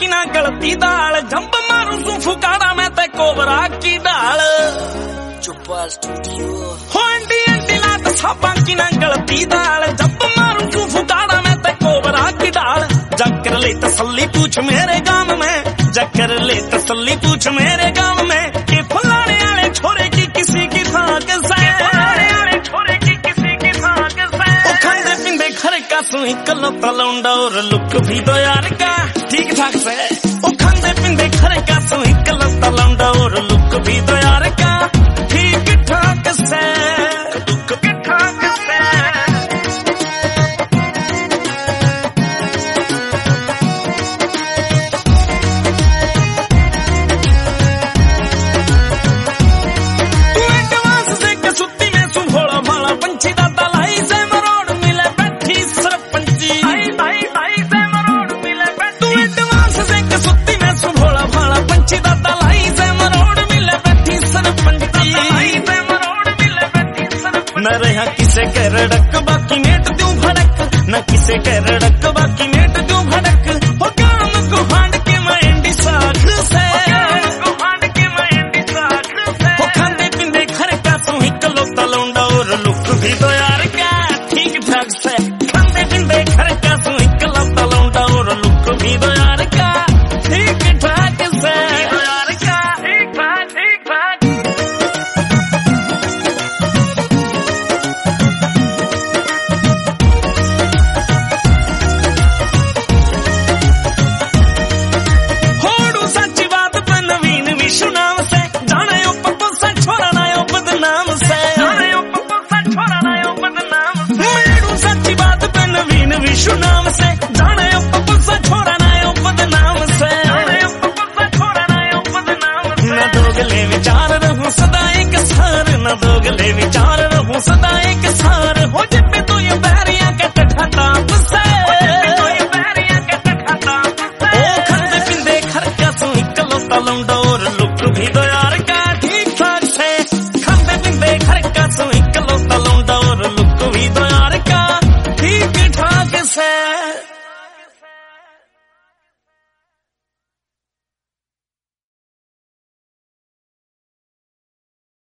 की ना गलती दाल, जंप मारू तू फुकारा मैं ते कोबरा की डाल। चुप्पा स्टूडियो हो एंटी एंटी लात साबा की ना गलती दाल, जंप मारू तू फुकारा मैं ते कोबरा की डाल। जकर ले तसल्ली पूछ मेरे गांव में, जकर ले तसल्ली पूछ मेरे गांव में, कि फलाने वाले छोरे की किसी की थाक से, फलाने वाले छोरे की किसी की थाक से। ओ खांदे पिंदे घर का सू इकलौता लौंडा और लुक भी दो यार का ठीक ठाक से। ओ खांदे पिंदे घर का सू इकलौता लौंडा और लुक भी दो यार का ठीक ठाक से, लुक भी ठाक से। न रहा किसे कह रड़क बाकी नेट दूं भड़क, न किसे कह रड़क बाकी नेट दूं भड़क। हो काम को हांड के मैं एंडी साख से, को हांड के मैं एंडी साख से। हो खांदे पिंदे घर का तू इकलौता लौंडा और लुक भी दो यार का ठीक ठाक से। खांदे पिंदे घर का तू इकलौता लौंडा और लुक भी दो यार का ठीक ठाक से, यार का ठीक ठाक ठीक ठाक। विशु नाम से जाने पप्पा छोरा ना बदनाम से, न दोगले विचार रहूं सदा एक सार, न दोगले विचार रहूं सदा एक सार। हो